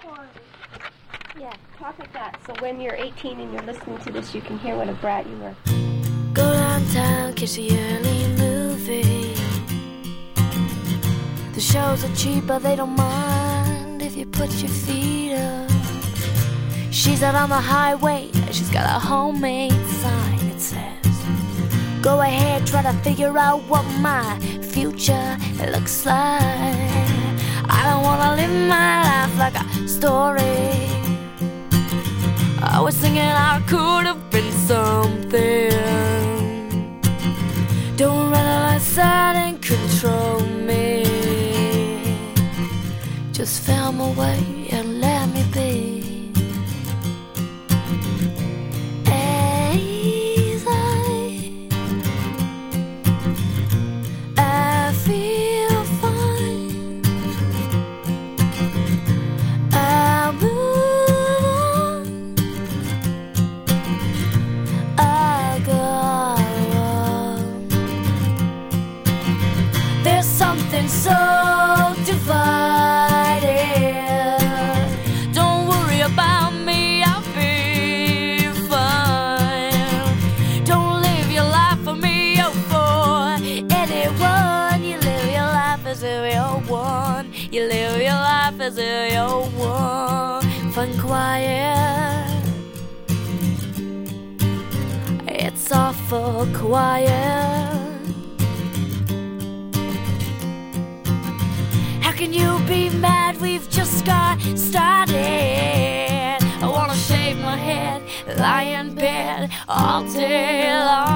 Yeah, talk like that. So when you're 18 and you're listening to this, you can hear what a brat you were. Go downtown, catch the early movie. The shows are cheap, but they don't mind if you put your feet up. She's out on the highway, she's got a homemade sign. It says, go ahead, try to figure out what my future looks like. I don't wanna live my life like a story. I was thinking I could have been something. Don't run outside and control me. Just found my way and let me be. I feel fine. I move on. I go on. There's something so divided. Don't worry about me, I'll be fine. Don't live your life for me or for anyone. You live your life as if you're one. You live your life as if you're one. Fun quiet. It's awful quiet. How can you be mad? We've just got started. I wanna shave my head, lie in bed all day long.